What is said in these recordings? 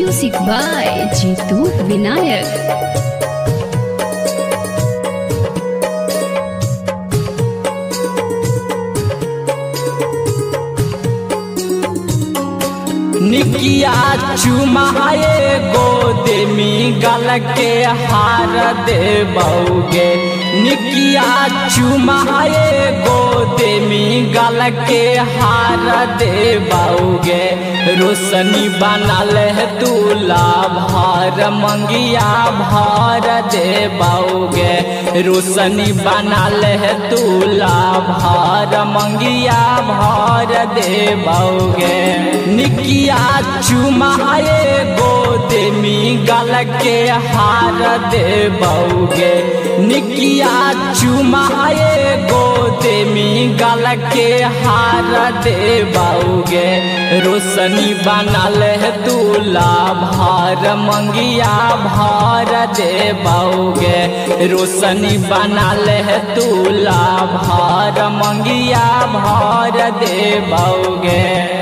Music by Jitu Vinayak. Nikiya चुमाए गोद में गल के हार दे बउगे। निकिया चुमाए गोद में गल के हार दे बउगे। रोशनी बनल है दूल्हा भार मंगिया भार दे बउगे। रोशनी बनल है दूल्हा भार मंगिया भार दे बउगे। निकिया चुमाए गोद में गल के हार दे बउगे। निकिया चुमाए गोद में गल के हार दे बउगे। रोशनी बनल है दूल्हा भार मंगिया भार दे बउगे। रोशनी बनल है दूल्हा भार मंगिया भार दे बउगे।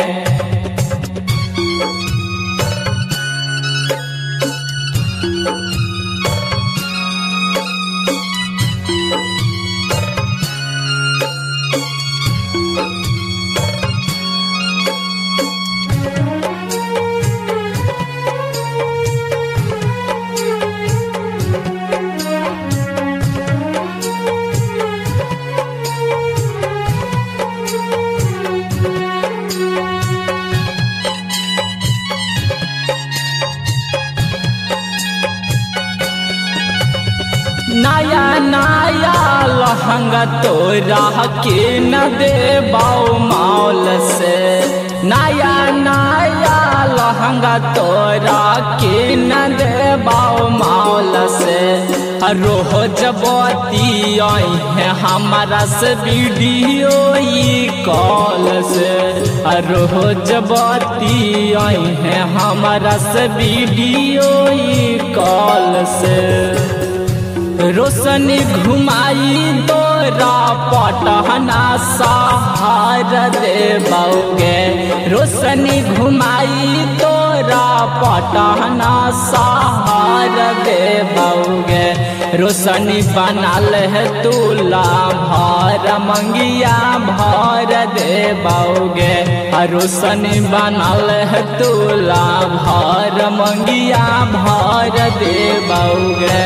नया नया लहंगा तोरा के न दे बाऊ मौल से। नया नया लहंगा तोरा के न दे बाऊ मौल से। रोज बती है हमारा से वीडियो कॉल से। रोज बती है हमारा से वीडियो कॉल से। रोशनी घुमाई तोरा पटना सहार दे बउगे। रोशनी घुमाई तोरा पटना सहार दे बउगे। रोशनी बनल है दूल्हा भार मंगिया भार दे बउगे। रोशनी बनल है दूल्हा भार मंगिया भार दे बउगे।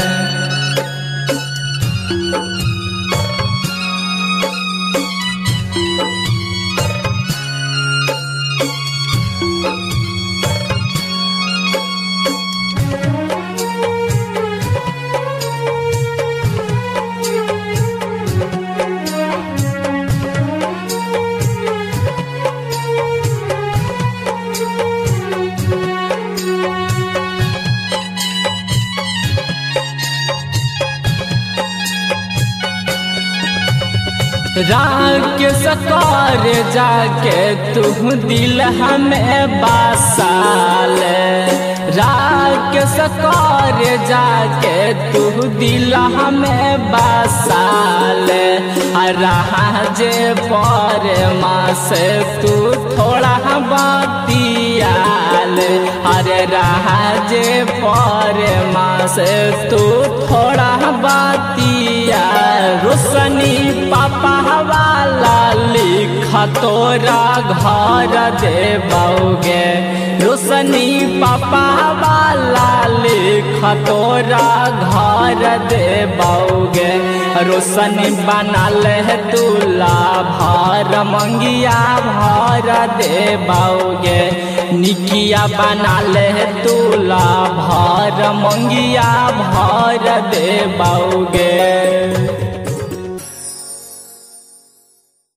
राग सकार जाके तू दिल हमें बासाल। राग सकार जाके तू दिल हमें बासाल। राजे पर माँ से तू थोड़ा बतियाल। अरे राजे पर माँ से तू थोड़ा बतियाल। रोशनी पापा वाला लिख तोरा घर दे बउगे। रोशनी पापा वाला लिख तोरा घर दे बउगे। रोशनी बनल है दूल्हा भार मंगिया भार दे बउगे। निकिया बनल है दूल्हा भार मंगिया भार दे बउगे।